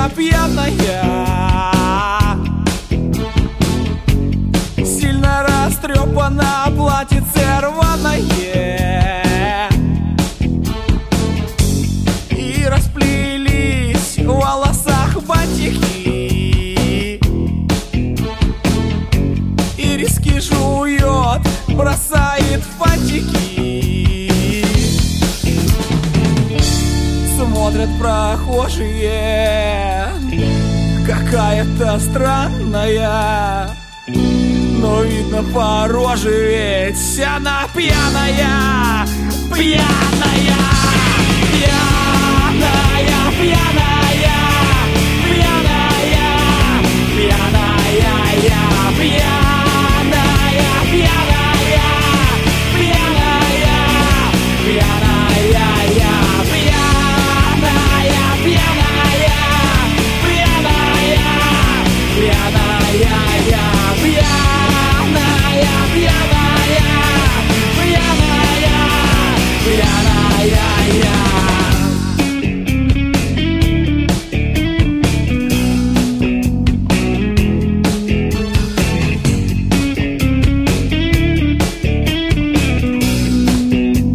пьяная, сильно растрепана, платьице рваное, и расплелись в волосах бантики, и риски жует, бросает фантики. Смотрят прохожие, какая-то странная, но видно по роже, ведь она пьяная, пьяная, пьяная, пьяная, пьяная, пьяная, пьяная, пьяная, пьяная, пьяная.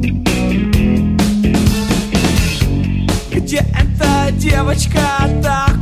Где эта девочка-то?